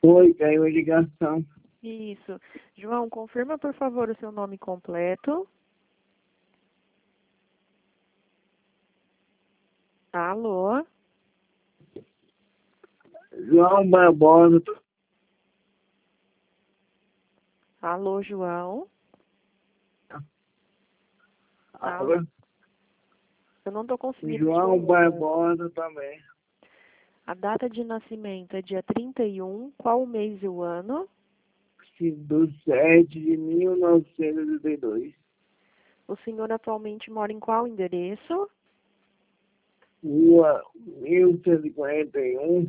Oi, caiu a ligação. Isso. João, confirma, por favor, o seu nome completo. Alô? João Barbosa. Alô, João? Alô? Eu não estou conseguindo te João ouvir. Barbosa também. A data de nascimento é dia 31. Qual o mês e o ano? Do 7 de 1982. O senhor atualmente mora em qual endereço? Rua 1141,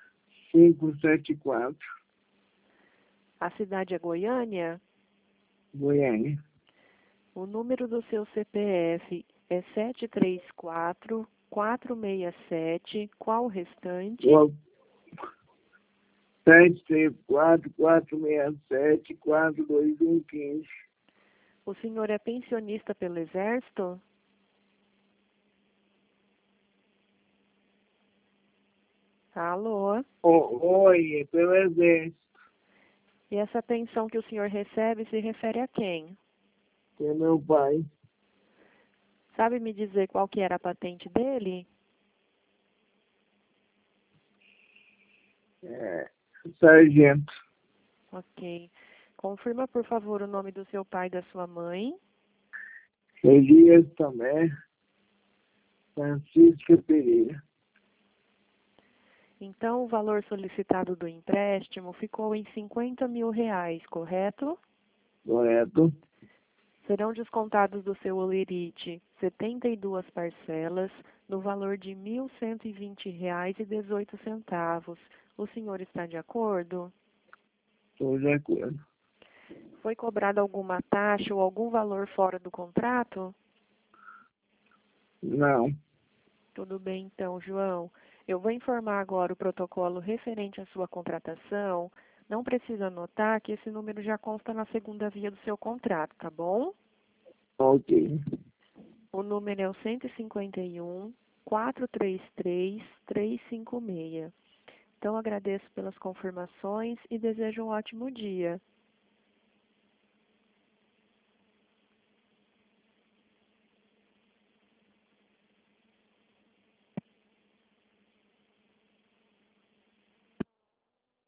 574, A cidade é Goiânia? Goiânia. O número do seu CPF é 734-467. Qual o restante? 734-467-42115. O senhor é pensionista pelo Exército? Alô? Oi, é pelo Exército. E essa pensão que o senhor recebe se refere a quem? Que é meu pai. Sabe me dizer qual que era a patente dele? Sargento. Ok. Confirma, por favor, o nome do seu pai e da sua mãe. Elias também. Francisca Pereira. Então, o valor solicitado do empréstimo ficou em R$ 50 mil, correto? Correto. Serão descontados do seu holerite 72 parcelas, no valor de R$ 1.120,18. O senhor está de acordo? Estou de acordo. Foi cobrada alguma taxa ou algum valor fora do contrato? Não. Tudo bem, então, João. Eu vou informar agora o protocolo referente à sua contratação. Não precisa anotar que esse número já consta na segunda via do seu contrato, tá bom? Ok. O número é o 151-433-356. Então, agradeço pelas confirmações e desejo um ótimo dia.